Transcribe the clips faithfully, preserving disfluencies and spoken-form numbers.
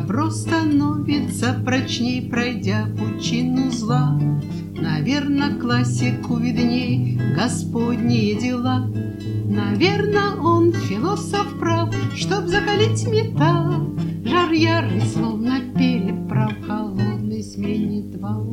Добро становится прочней, пройдя пучину зла. Наверно, классику видней Господние дела. Наверно, он философ прав, чтоб закалить металл. Жар ярый, словно переправ, холодный сменит вал.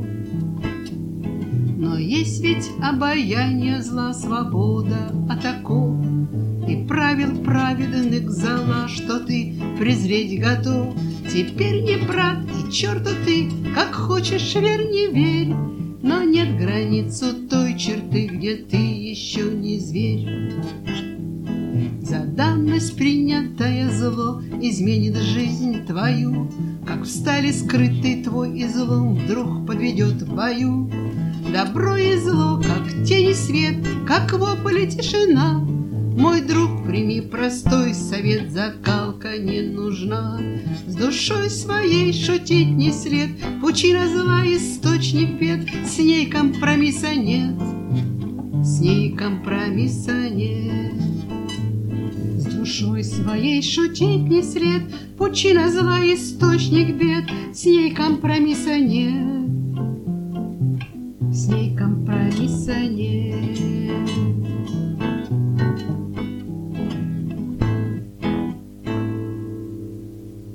Но есть ведь обаяние зла, свобода от оков и правил праведных зала, что ты презреть готов. Теперь не брат и черту ты, как хочешь верь, не верь, но нет границу той черты, где ты еще не зверь. За данность принятое зло изменит жизнь твою, как в стали скрытый твой излом вдруг подведет в бою. Добро и зло, как тень и свет, как вопль и тишина. Мой друг, прими простой совет, закалка не нужна. С душой своей шутить не след, пучина зла, источник бед. С ней компромисса нет, с ней компромисса нет. С душой своей шутить не след, пучина зла, источник бед. С ней компромисса нет, с ней компромисса нет.